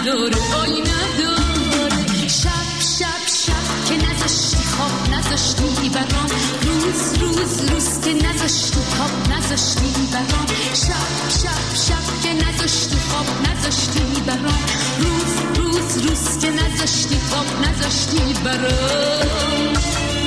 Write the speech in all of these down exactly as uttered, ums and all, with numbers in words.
نداره آی نداره. شب شب شب که نذاشتی خواب نذاشتی برام، روز روز روز که نذاشتی خواب نذاشتی برام، شب شب شب که نذاشتی خواب نذاشتی برام، روز روز روز که نذاشتی خواب نذاشتی برام.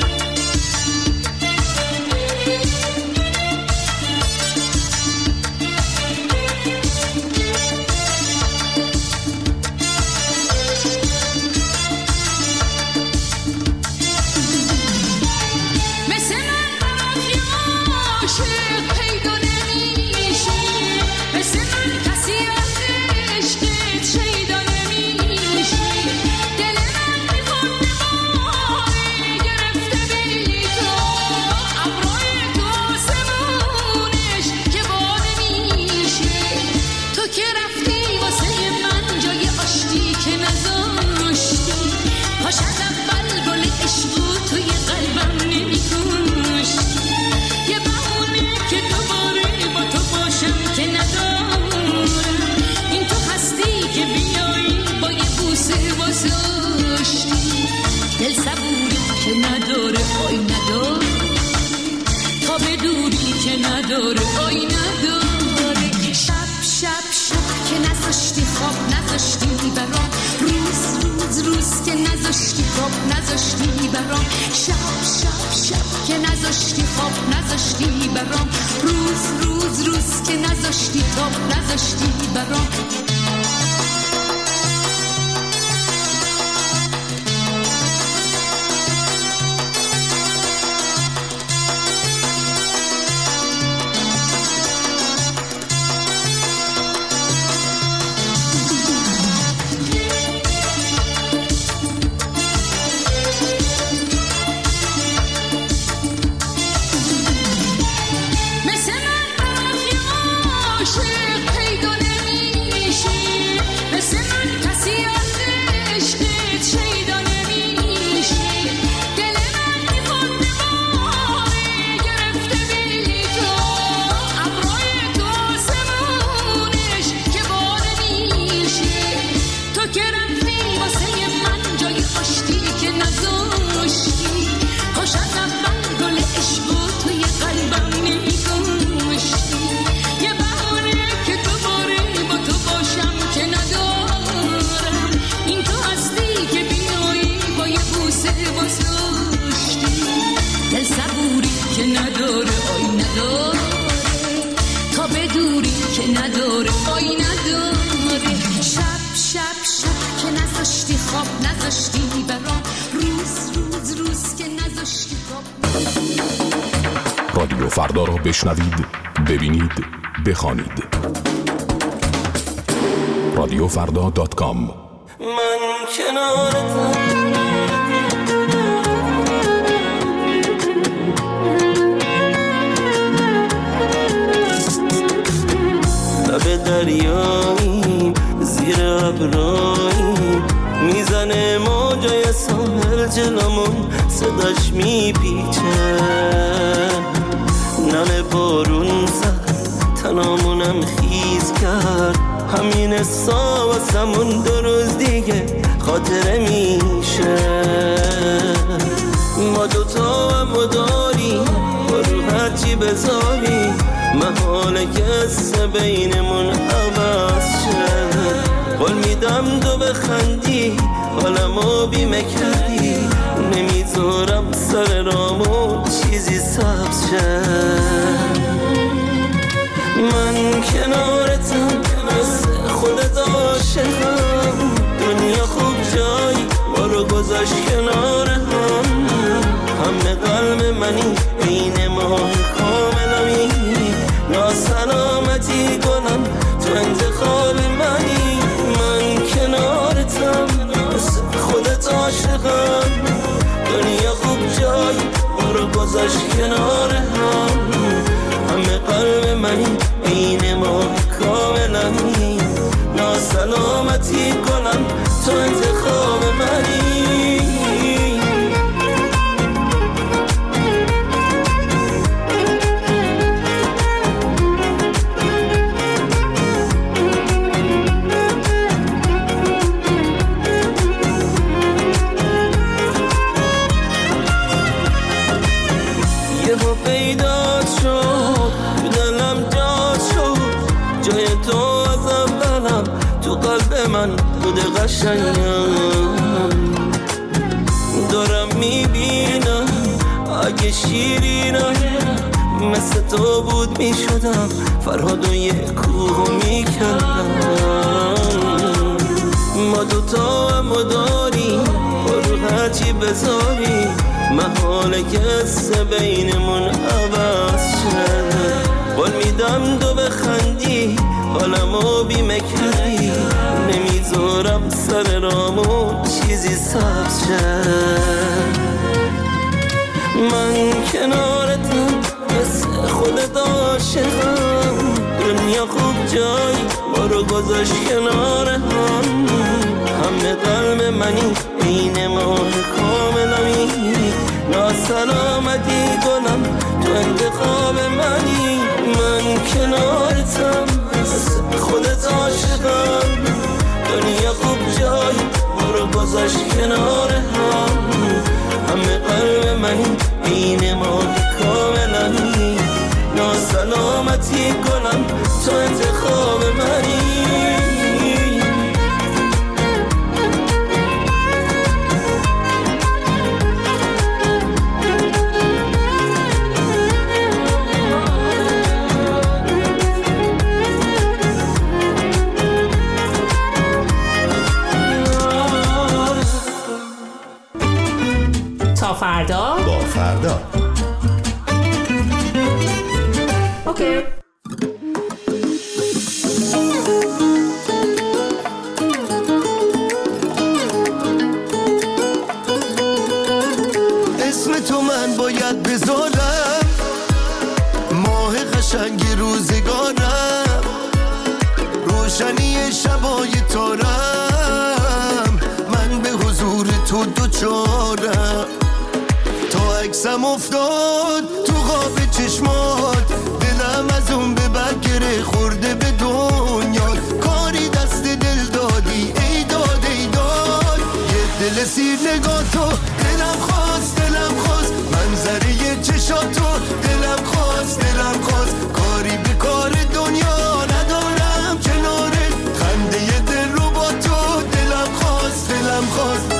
نداره آی نداره. شب شب شب که نذاشتی خواب نذاشتی برام، روز روز روز که نذاشتی خواب نذاشتی برام، شب شب شب که نذاشتی خواب نذاشتی برام، روز روز روز که نذاشتی خواب نذاشتی برام. رادیو فردا را بشنوید، ببینید، بخوانید. رادیو فردا دات کام. من کنارتم، لب دریاییم زیر ابراییم، میزنه موجای ساحل جلومون، صداش میپیچه، نم بارون زد تنامونم خیز کرد، همین حسا واسمون دو روز دیگه خاطره میشه. ما دوتا هم داریم با رو هرچی بذاریم، محاله که قصه بینمون عوض شه. قول میدم دو بخندی حالمو بیمه کردی، نمیذارم سر رامون چیزی سبز شه. من کنارتم مثل خودت عاشقم، دنیا خوب جایی ما رو گذاشت کنار هم، همه قلب منی بین ما کاملمی، ناسلامتی گلم تو انتخاب منی. من کنارتم مثل خودت عاشقم، دنیا خوب جایی ما رو گذاشت کنار هم، همه قلب منی بین ما کاملمی، ناسلامتی گلم تو انتخاب منی. من خود قشنگم، دارم میبینم اگه شیرینم مثل تو بود میشدم فرهاد و یه کوه میکندم. ما دوتا هم داریم برو هرچی بذاری محاله که قصه بینمون عوض شد. قول میدم دو بخندی حالمو بیمه کردی، نمیذارم سر رامون چیزی سبز شد. من کنارتم مثل خودت عاشقم، دنیا خوب جای ما رو گذاشت کنار هم. همه قلب منی این ماه کاملمی، ناسلامتی گلم تو انتخاب منی. من کنارتم مثل خودت عاشقم، دنیا خوب جای ما رو گذاشت کنار هم. همه قلب منی این ماه کاملمی، ناسلامتی گلم تو انتخاب منی. تا فردا با فردا. اوکی. اسم تو من باید بذارم، ماه قشنگ روزگارم، روشنی شبای تارم، من به حضور تو دوچارم. تا عکسم افتاد تو خواب چشمات، دلم از اون به برگره خورده به دنیا. کاری دست دل دادی ای داد ای داد، یه دل سیر نگاه تو دلم خواست دلم خواست، منظره چشاتو دلم خواست دلم خواست. کاری به کار دنیا ندارم کنارت، خنده دل رو با تو دلم خواست دلم خواست.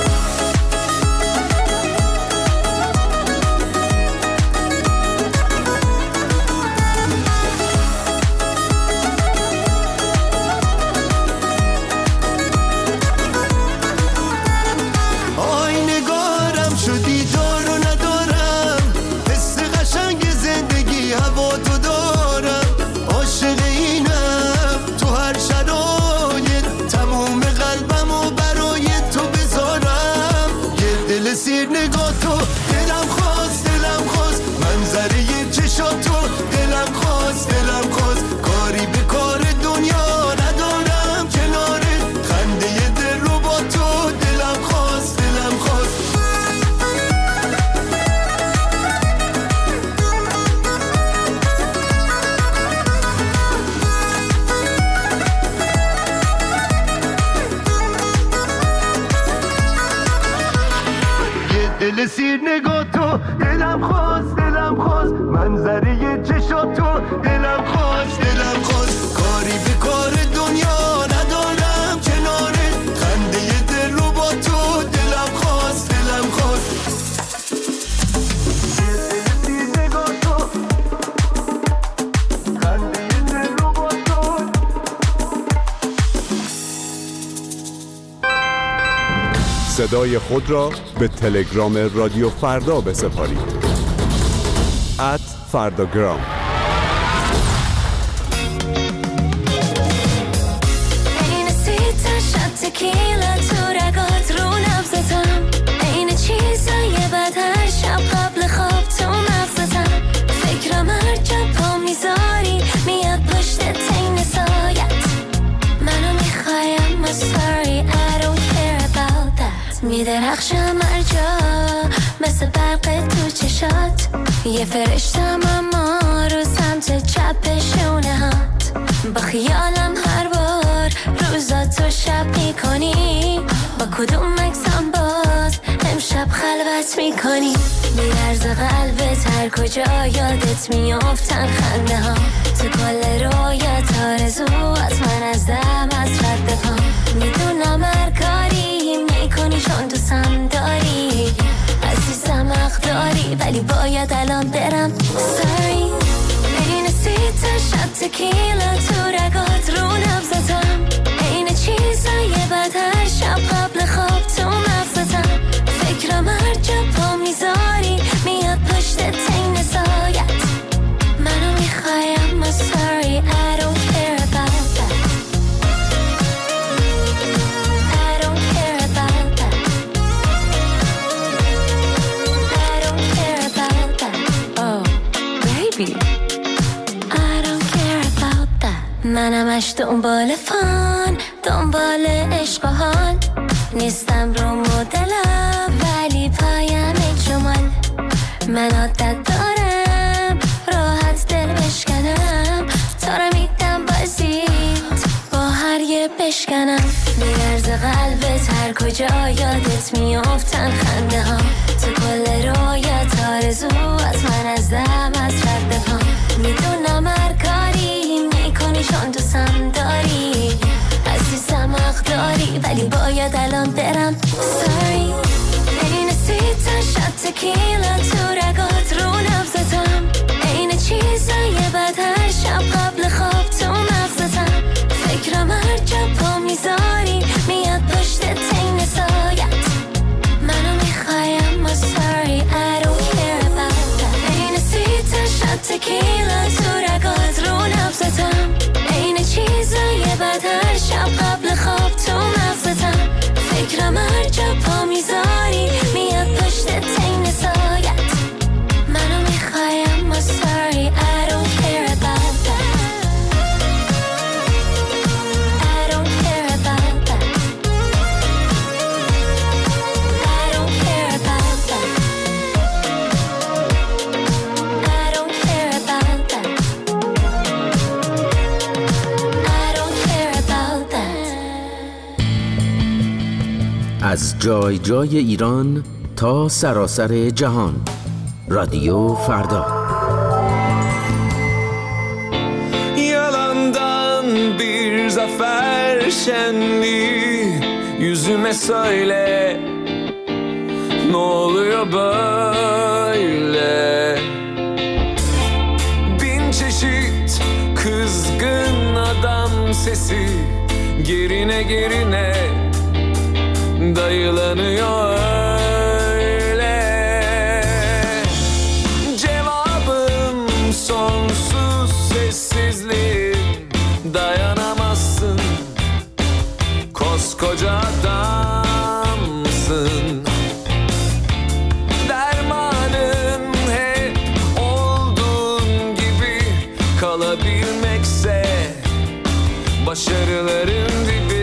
سیر نگاه تو دلم خواست دلم خواست، منظره چشاتو دلم خواست دلم خواست. کاری به کار دنیا ندارم کنارت، خنده دل رو با تو دلم خواست دلم خواست. دل سیر نگاه تو دلم خواست دلم خواست، منظره چشاتو دلم خواست دلم خواست. کاری به کار دنیا ندارم کنارت، خنده دل رو با تو دلم خواست دلم خواست. دل سیر نگاه تو، خنده دل رو با تو. صدای خود را به تلگرام رادیو فردا بسپارید. ات فرداگرام. این سیتا شد تکیلا تو رگات رو نبزتم، این چیزای بد هر شب قبل خواب تو مغزتم. فکرم هر جا پا میذاری میاد پشت تین سایت، منو میخوایم I'm sorry I don't care about that. میدرخشم هر جا مثل برق تو چشات، یه فرشتم اما رو سمت چپ شونه هات. با خیالم هر بار روزا تو شب میکنی، با کدوم مکسم باز امشب خلوت میکنی. میرزه قلبت هر کجا یادت میافتن خنده ها، تو کل رویت آرزوات من از دم از رد پا. میدونم باید الان برم. Sorry این سی تا شات تکیلا تو رگات رو نبزتم، این چیزای بد هر شب قبل خواب تو مغزتم. فکرم هر جا پا میذاری میاد پشت تین سایت، منو میخوایم. I'm sorry I don't care about that. I don't care about that. I don't care about that. Oh baby I don't care about that. منمش دنبال فان، دنبال عشق و حال، نیستم رو مدلم ولی پایم جمال. من عادت دارم راحت دل بشکنم، تا رو میدم بازیت با هر یه بشکنم. میرز قلبت هر کجا یادت میافتن خنده ها، تو کل رویت آرزو از من از دم از رد پا. میدونم هر کاری میکنی چون دوستم داری، عزیزم حق داری ولی باید الان برم. Sorry این سی تا شات تکیلا تو رگات رو نبزتم، این چیزای بد هر شب قبل خواب تو مغزتم. فکرم هر جا پا میذاری میاد پشت تین سایت، منو میخوایم. I'm sorry I don't care about that. این سی تا شات تکیلا تو رگات رو نبزتم، این چیزای بد هر شب قبل خواب تو مغزتم. فکرم هر جا پا میذاری میاد پشت تین سایت، منو میخوایم. I'm sorry I don't care about that. I don't care about that. I don't care about that. I don't care about that. I don't care about that. از جای جای ایران تا سراسر جهان، رادیو فردا. Yalandan bir zafer şenliği yüzüme söyle, ne oluyor böyle? Bin çeşit kızgın adam sesi gerine gerine dayılanıyor öyle. Cevabım sonsuz sessizliğim, dayanamazsın, koskoca adamsın. Dermanın hep olduğun gibi kalabilmekse başarıların dibi.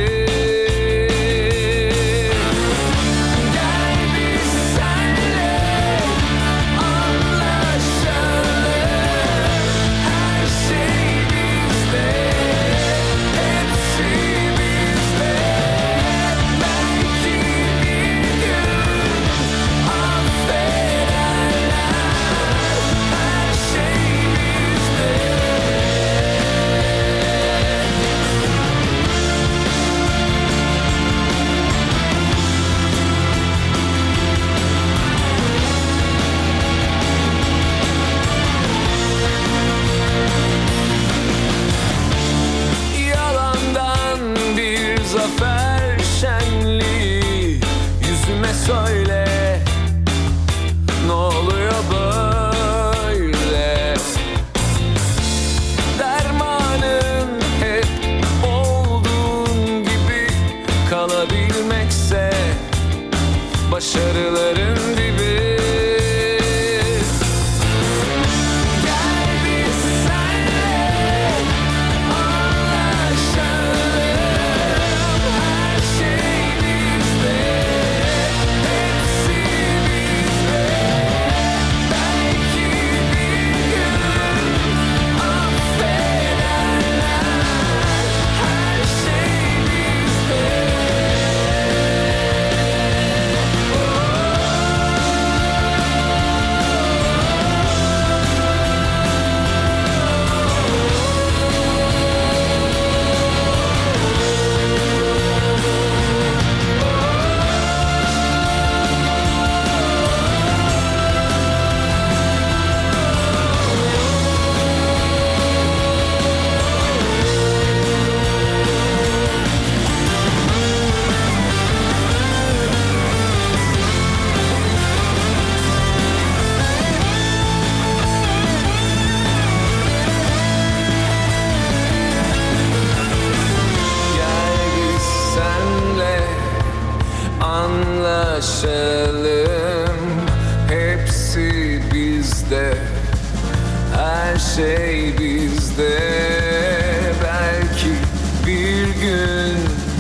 Söyle, ne oluyor böyle? Dermanın hep olduğun gibi kalabilmekse başarıların dibi. Oh anlaşalım, hepsi bizde, her şey bizde. Belki bir gün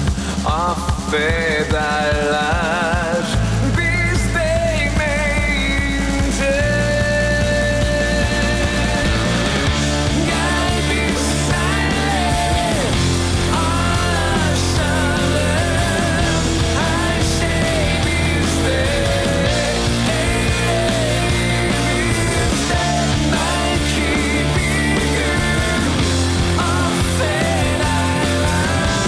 affederler biz değmeyince. Gel biz senle anlaşalım, her şey bizde, elimizde. Belki bir gün affederler.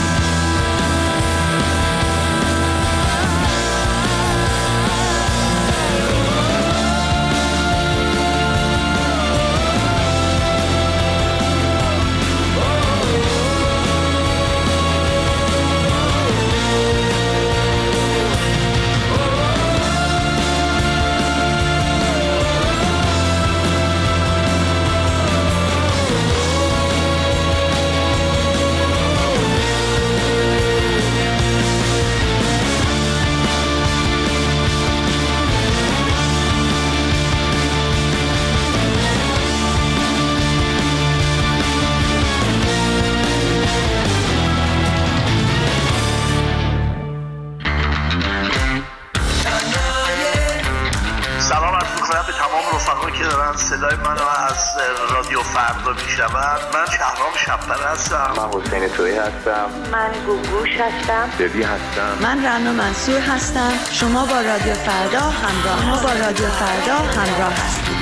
سلام عرض می‌کنم به تمام رفقایی که دارن صدای منو از رادیو فردا میشنون. من شهرام شب‌پر هستم. من حسین تویی هستم. من گوگوش هستم. ببی هستم. من رنا منصور هستم. شما با رادیو فردا همراه ما با رادیو فردا همراه هستید.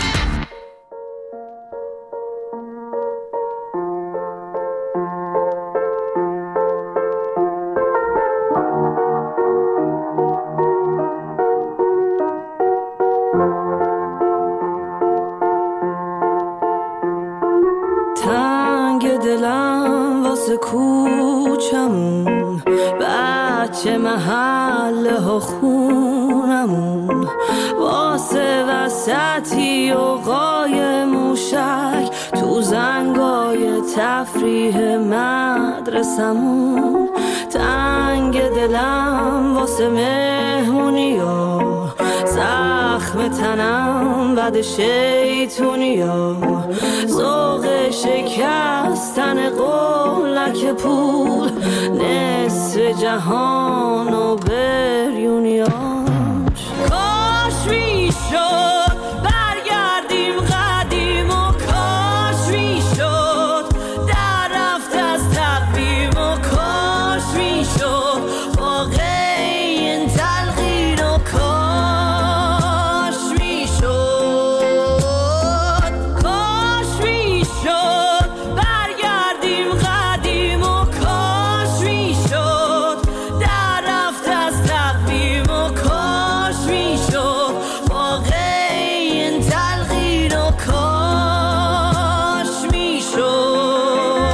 تنگ دلم واسه کوچمون، بچه محله ها خونمون، واسه وسطی و قای موشک تو زنگای تفریح مدرسمون. تنگ دلم واسه مهمونی ها، زخم تنم بد شیطونی ها، ذوق شکستن قولک پول، نصف جهان و بریونیاش. کاش میشد برگردیم قدیم و کاش میشد در رفت از تقویم و کاش میشد واقع این تلقین و کاش میشد کاش میشد برگردیم قدیم و کاش میشد در رفت از تقویم و کاش میشد واقع این تلقین و کاش میشد.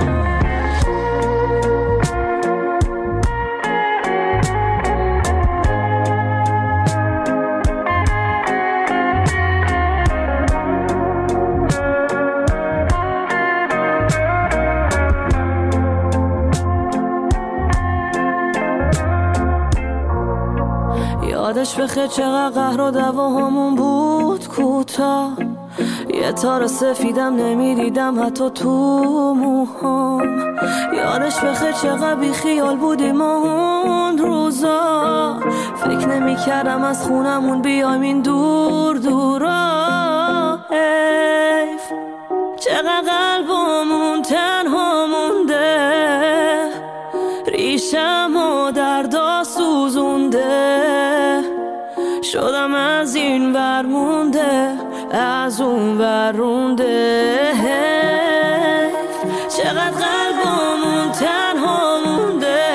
یادش بخیر چقدر قهر و دعواهامون بود کوتاه، یه تار سفیدم نمیدیدم حتی تو موهام. یادش بخیر چقدر بی خیال بودیم اون روزا، فکر نمی کردم از خونمون بیایم این دور دورا. حیف چقدر قلبمون تنها مونده، ریشم و دردا سوزونده، شدم از این ور مونده از اون ور رونده. حیف چقدر قلبمون تنها مونده،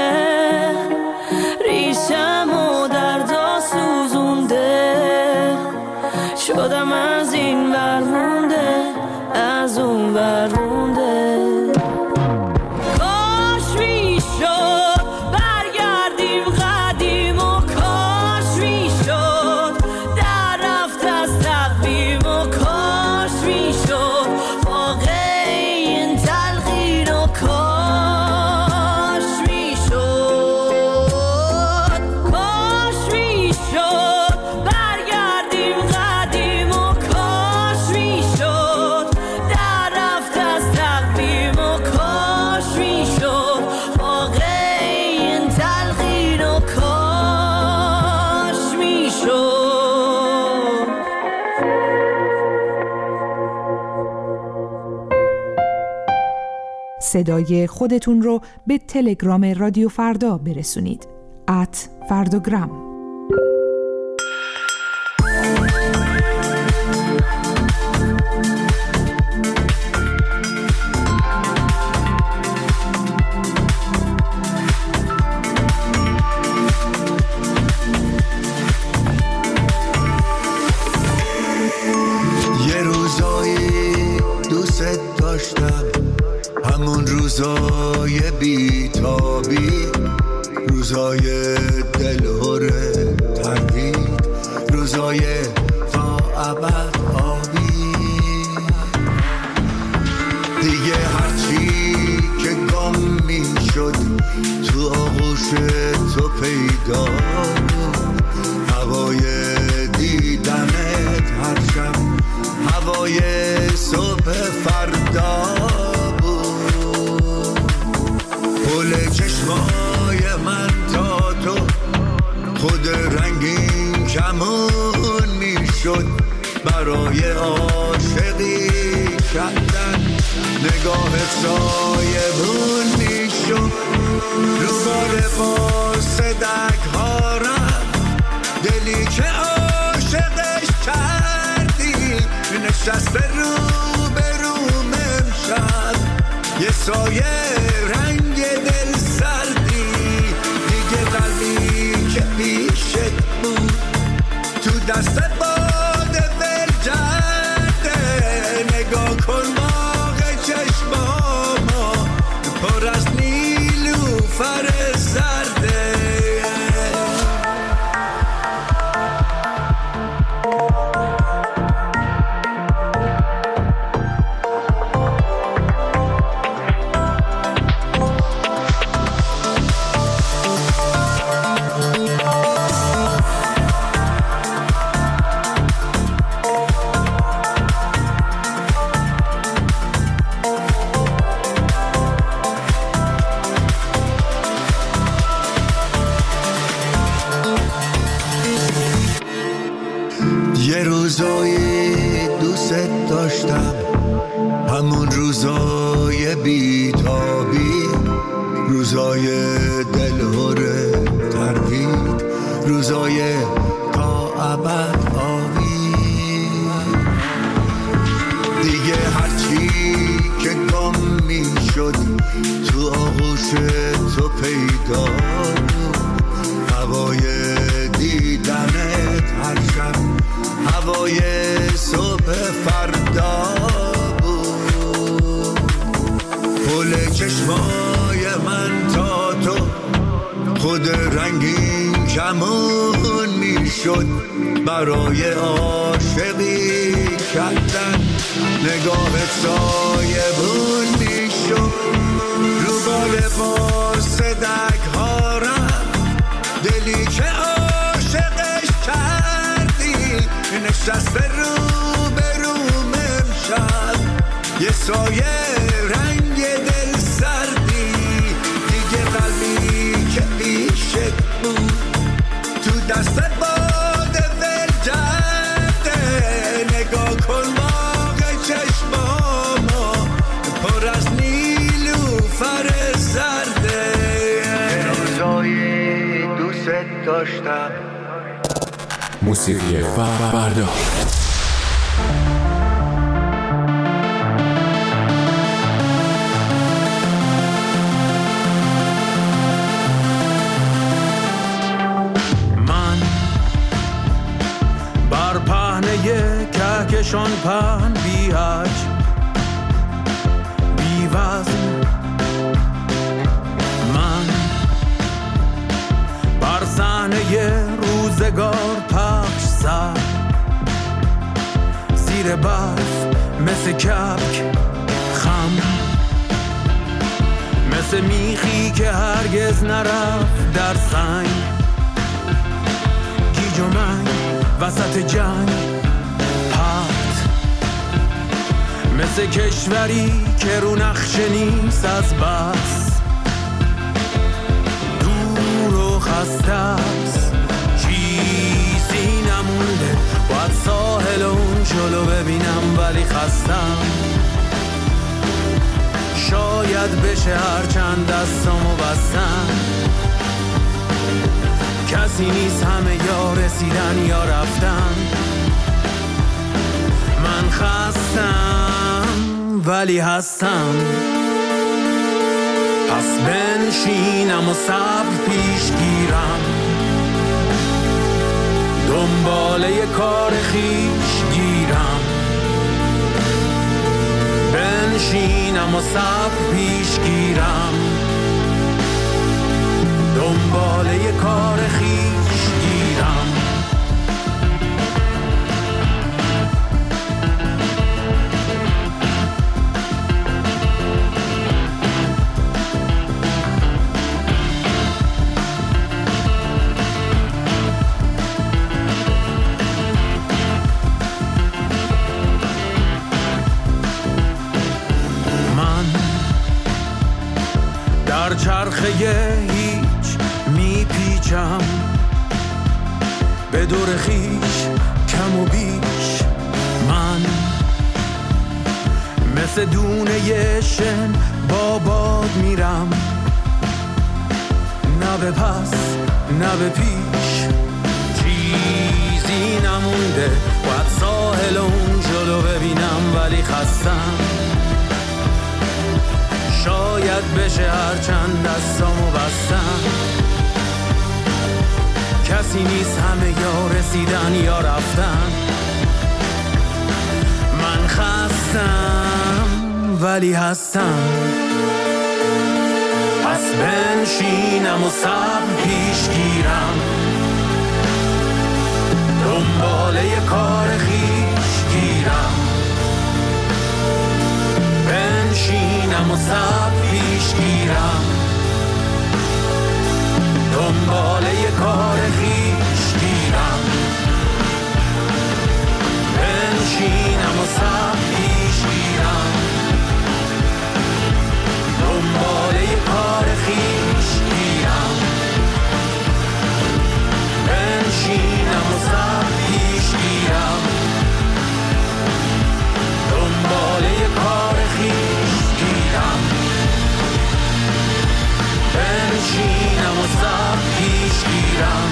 ریشم و دردا سوزونده، شدم از این ور مونده از اون ور رونده. کاش میشد برگردیم قدیم و کاش میشد در رفت از تقویم و کاش میشد واقع این تلقین و کاش صدای خودتون رو به تلگرام رادیو فردا برسونید. ات فرداگرام. یه روزایی دوست داشتم، همون روزای بیتابی، روزای دلهور تردید، روزای تا ابد آبی. دیگه هرچی که گم می شد تو آغوش تو پیدا بود، هوای دیدنت هر شب هوای صبح فردا بود. پل چشمای من تا تو خود رنگین کمون می شد، برای عاشقی کردن نگاه سایبون می شد. رو بار باس دگ ها رفت دلی که عاشقش کردی، نشست رو به روم امشب یه سایه رنگ دل سردی. دیگه قلبی که پیشت بود تو دست باد ول کرده، نگاه کن باغ چشمامو پر از نیلوفر زرده. یه روزایی دوست داشتم، همون روزای بیتابی، روزای دلهور تردید، روزای تا ابد آبی. دیگه هرچی که گم می شد تو آغوش تو پیدا بود، هوای دیدنت هر شب هوای صبح فردا بود. پل چشمای من تا تو خود رنگین کمون می شد، برای عاشقی کردن نگاه سایبون می شد. رو بال باس دگ ها رفت دلی که عاشقش کردی، نشست رو به روم امشب یه سایه رنگ دل سردی. دیگه قلبی که پیشت بود تو دست باد ول کرده، نگاه کن باغ چشمامو پر از نیلوفر زرده. روزایی دوست داشتم. موسیقی فردا. من بر پهنه کهکشان پهن بی حج بی وزن، من بر صحنه روزگار پخش سر زیر برف مثل کبک خم، مثل میخی که هرگز نرفت در سنگ، گیج و منگ وسط جنگ پرت، مثل کشوری که رو نقشه نیست از بس، دور و خسته است چیزی نمونده، باید ساحل اون جلو ببینم ولی خستم، شاید شاید بشه هر چند دستامو بستم، کسی نیست همه یا رسیدن یا رفتن. من خستم ولی هستم، پس بنشینم و صبر پیش گیرم، دنباله کار خیش گیرم. بنشینم و صبر پیش گیرم، دنباله کار خیش گیرم. در چرخه هیچ میپیچم، به دور خیش کم و بیش. من مثل دونه شن با باد میرم، نه به پس نه به پیش. چیزی نمونده باید ساحل اون جلو ببینم، ولی خستم. شاید بشه هر چند دستامو بستم، کسی نیست همه یا رسیدن یا رفتن. من خستم ولی هستم، پس بنشینم و صبر پیش گیرم، دنباله کار خیش گیرم. بنشینم و صبر پیش گیرم، دنباله کار خیش گیرم. بنشینم و صبر پیش گیرم، دنباله کار خیش گیرم. بنشینم و صبر پیش گیرم، دنباله کار خیش گیرم. بنشینم و صبر پیش گیرم،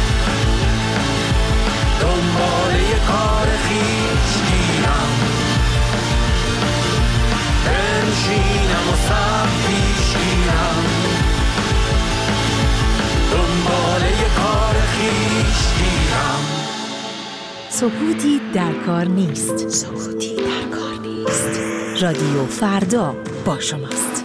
دنباله کار خیش گیرم. بنشینم و صبر پیش گیرم، دنباله کار خیش گیرم. سکوتی در کار نیست. سکوتی در کار نیست. رادیو فردا با شماست.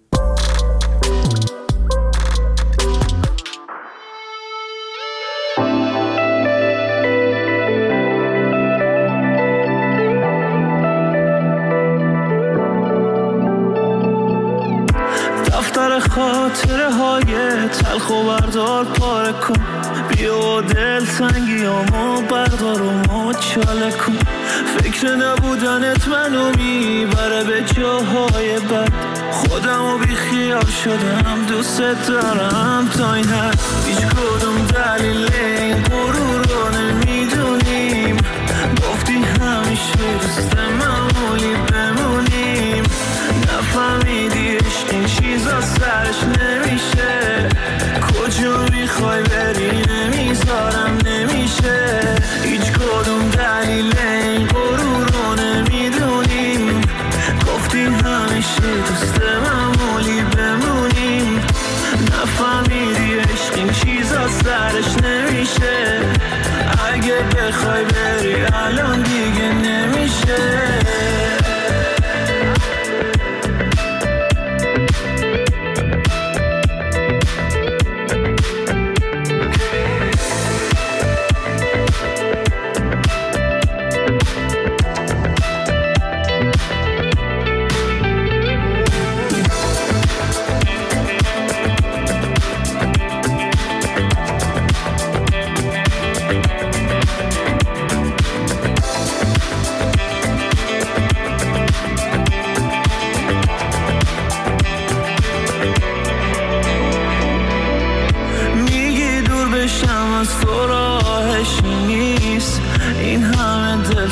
دفتر خاطره های تلخ و بردار پاره کن، بیا دل تنگیامو بردار و مچاله کن. فکر نبودنت منو میبره به جاهای بد، خودمو بی خیال شدم دوست دارم تا این حد. هیچ کدوم دلیل این غرور رو نمیدونیم، گفتی همیشه دوست معمولی بمونیم. نفهمیدی عشق این چیزا سرش نمیشه، کجا میخوای بری نمیذارم نمیشه. هیچ کدوم دلیل این غرور رو نمیدونیم، گفتی همیشه دوست معمولی بمونیم. نفهمیدی عشق این چیزا سرش نمیشه، اگه بخوای بری الان دیگه نمیشه.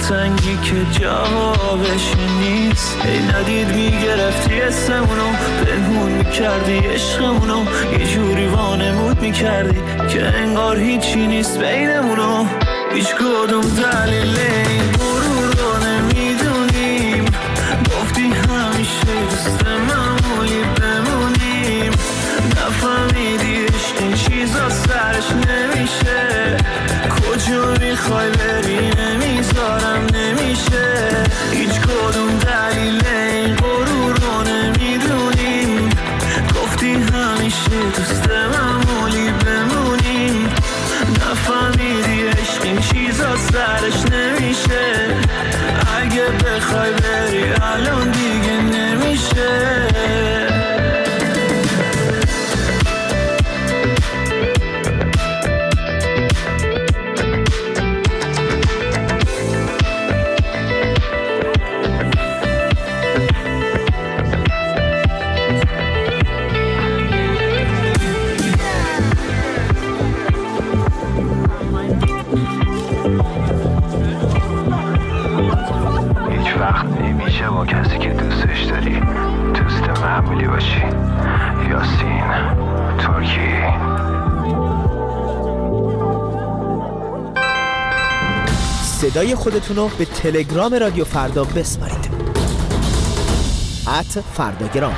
دلتنگی که جوابش نیست. ای ندید میگرفتی اسمونو، پنهون میکردی عشقمونو، یه جوری وانمود میکردی که انگار هیچی نیست بینمونو. هیچ کدوم دلیل این غرور رو نمیدونیم، گفتی همیشه دوست معمولی بمونیم. نفهمیدی عشق این چیزا سرش نمیشه، کجا میخوای بری نمیذارم نمیشه. هیچ کدوم دلیل این غرور رو نمیدونیم، گفتی همیشه دوست معمولی بمونیم. نفهمیدی عشق این چیزا سرش نمیشه، اگه بخوای بری الان دیگه نمیشه. با کسی که دوستش داری دوست معمولی باشی. یاسین ترکی. صدای خودتونو به تلگرام رادیو فردا بسپارید. ات فرداگرام.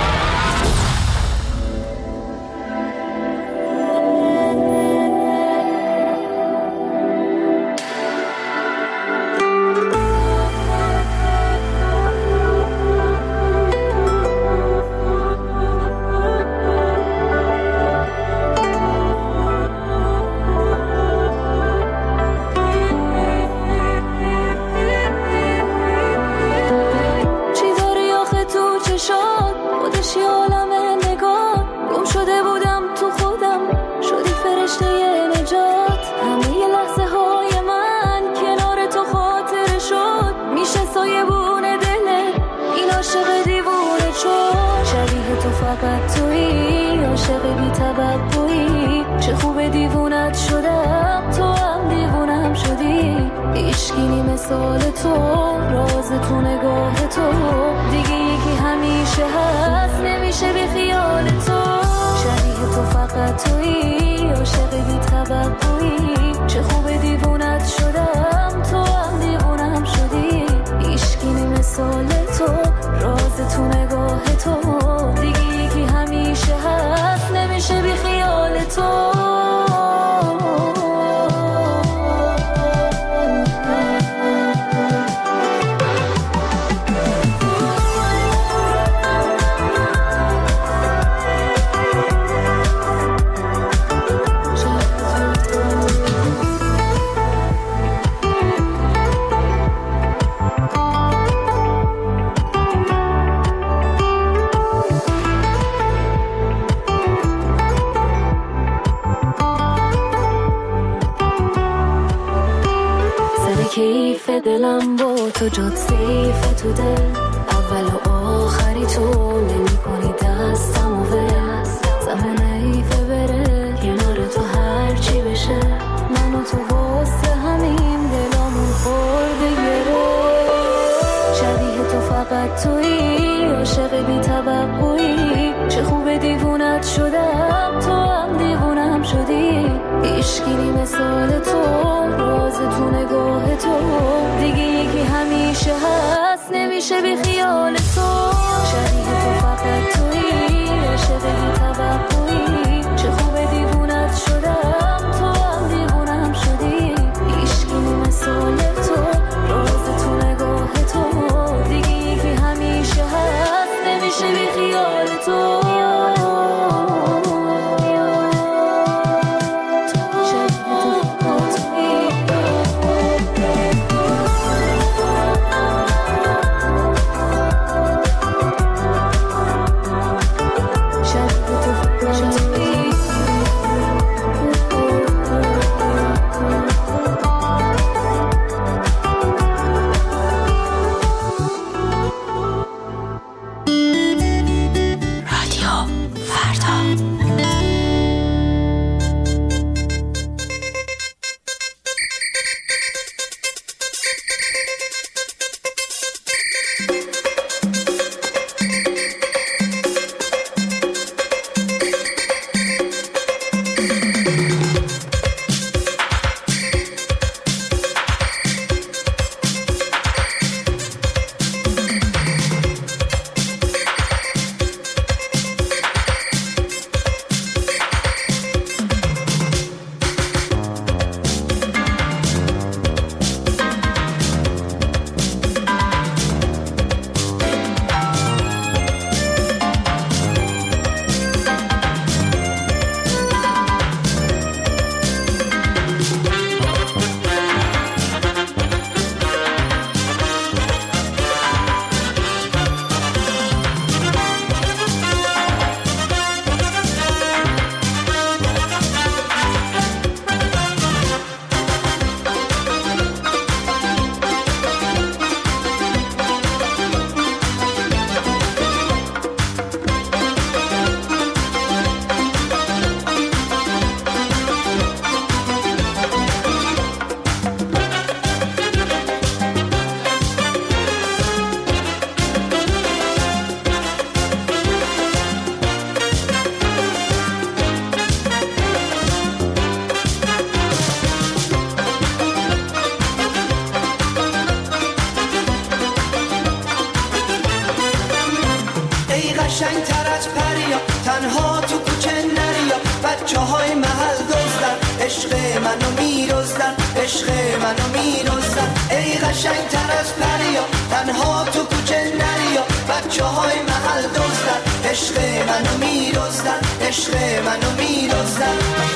دلم با تو جد سیف تو دل، اول و آخری تو نمی کنی دستم و ول. زمان ایفه بره کنار تو هرچی بشه، من و تو واسه همین دلامون خورده گره. شبیه تو فقط تویی، عاشق بی توقعی، چه خوب دیوونت شدم تو هم دیوونم شدی. عشقی مثال تو، راز تو نگاه تو، دیگه یکی همیشه هست نمیشه بی خیال تو. شبیه تو فقط تویی، عاشق بی توقعی، چه خوب دیوونت شدم تو هم دیوونم شدی. عشقی مثال تو، راز تو نگاه تو، دیگه یکی همیشه هست نمیشه بی خیال تو. منو میرزن ای قشنگ تر از پریا تنها تو کوچه نریا بچه های محل دزدن عشق منو میرزن عشق منو میرزن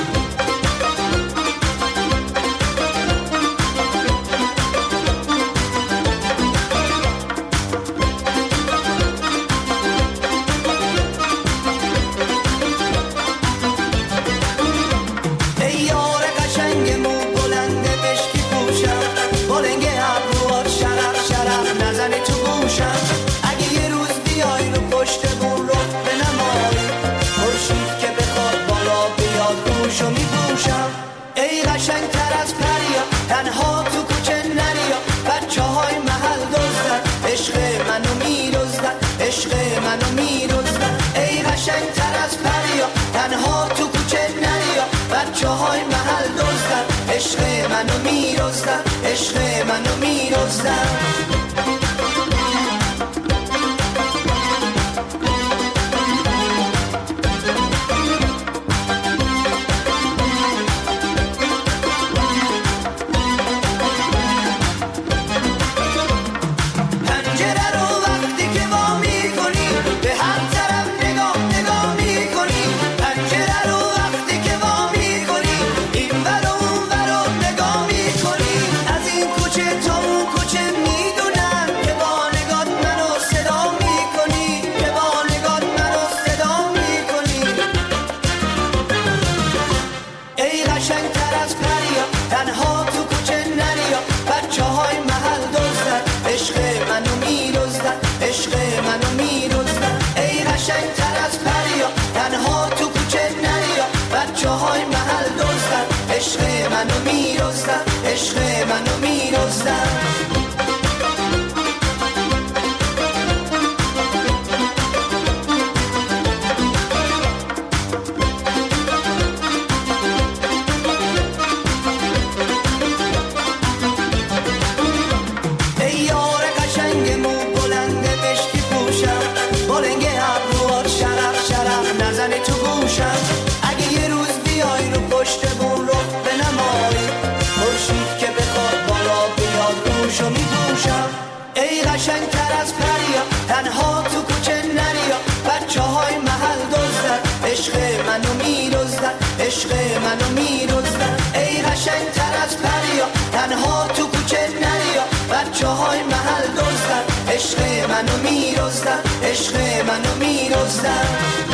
تنها تو کوچه نریا بچه های محل دزدن عشق منو میرزدن عشق منو میرزدن ای قشنگ تر از پریا تنها تو کوچه نریا بچه های محل دزدن عشق منو میرزدن عشق منو میرزدن عشق منو میرزدن عشق منو میرزدن ای یار قشنگ مو بلند مشکی پوشم بالنگ ابروات شرف شرف نزنی تو گوشم اگه یه روز بیای رو پشت بون رو بنمایی خورشید که بخواد بالا بیاد روشو میپوشم ای قشنگ تر از پریا تنها تو کوچه نریا بچه های محل دزدن عشق منو میرزدن عشق منو میرزدن ای قشنگ تر از پریا تنها تو کوچه نریا بچه های محل دزدن عشق منو میرزدن عشق منو میرزدن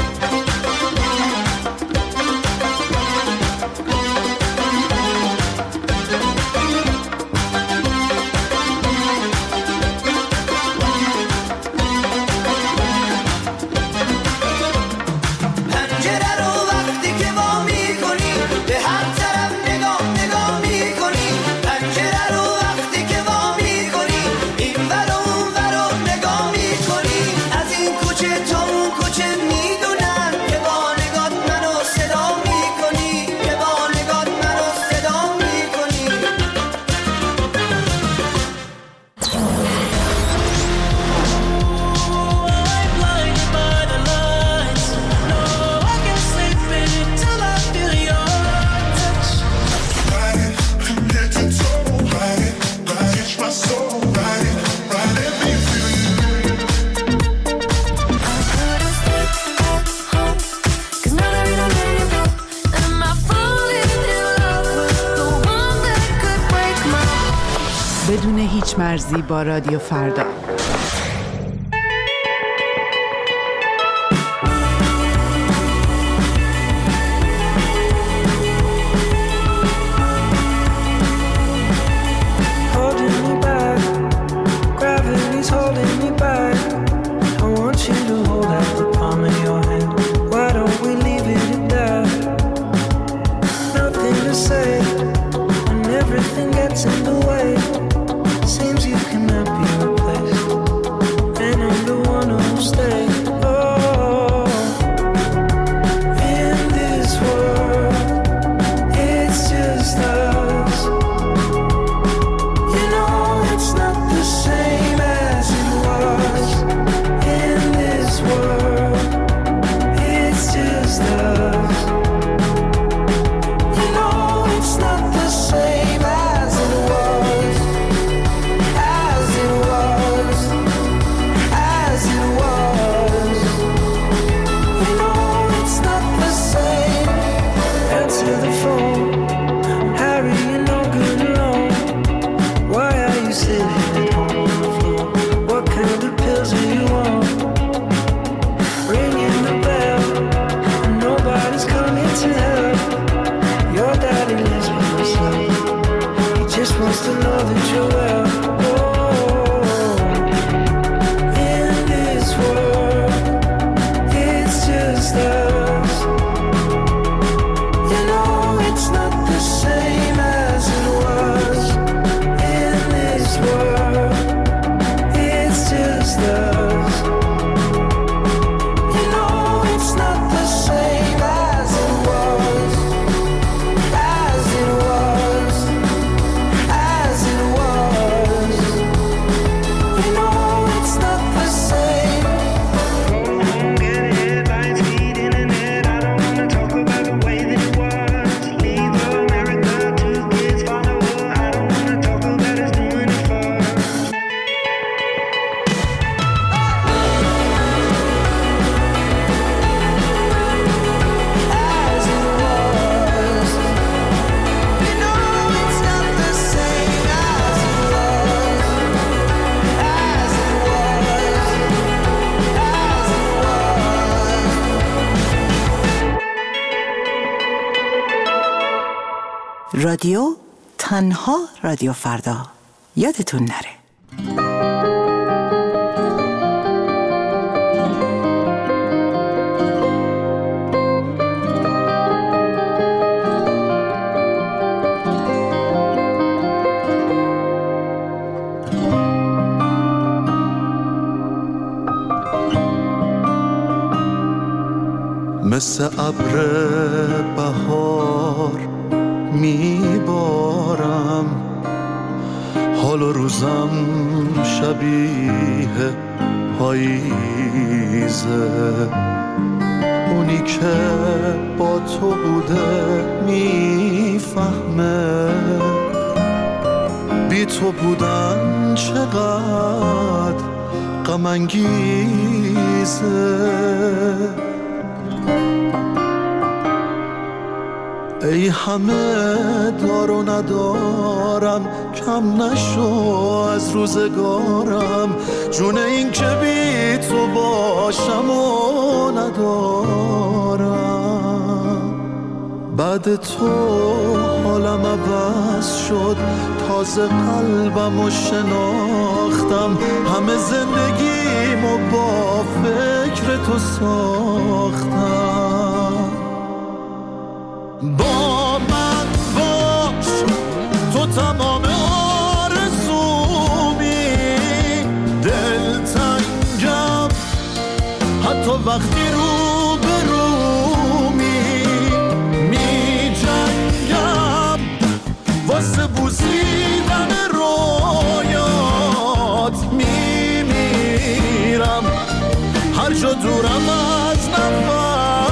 بدون هیچ مرزی با رادیو فردا. You know it's not the same as it was. answer the phone. Harry, you're no good alone. Why are you sitting at home on the floor? What kind of pills do you want? Ringing the bell, and nobody's coming to help. Your daddy lives by himself. He just wants to know that you're well. رادیو تنها رادیو فردا، یادتون نره. مثل ابر بهار میبارم، حال و روزم شبیه پاییزه. اونی که با تو بوده میفهمه بی تو بودن چقدر غم انگیزه. ای همه دار و ندارم، کم نشو از روزگارم. جون این که بی تو باشم و ندارم. بعد تو حالم عوض شد، تازه قلبم و شناختم. همه زندگیمو با فکر تو ساختم. با من باش، تو تمام آرزومی. دلتنگم حتی وقتی رو به رومی. می جنگم واسه بوسیدن رویات. می میرم هر جا دورم از نفس.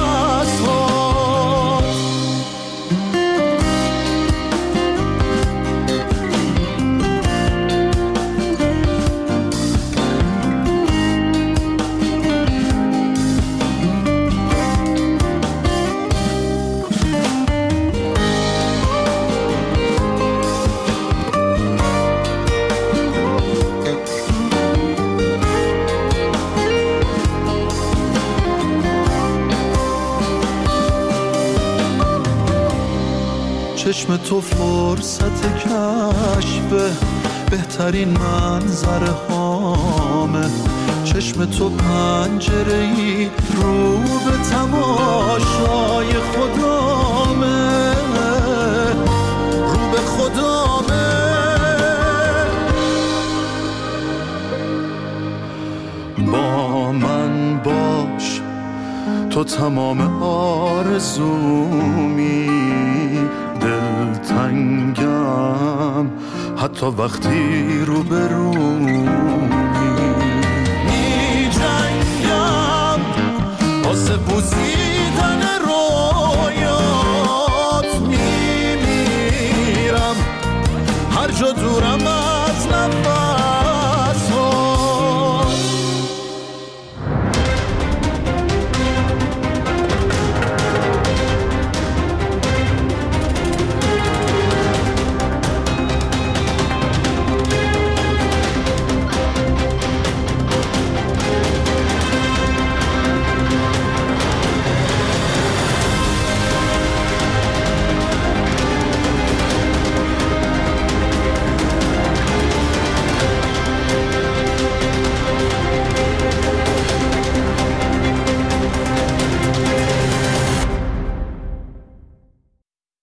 چشم تو فرصت کشف بهترین منظره هامه. چشم تو پنجره‌ای رو به تماشای خدامه. رو به خدامه. با من باش، تو تمام آرزومی. دلتنگم حتی وقتی رو به رومی.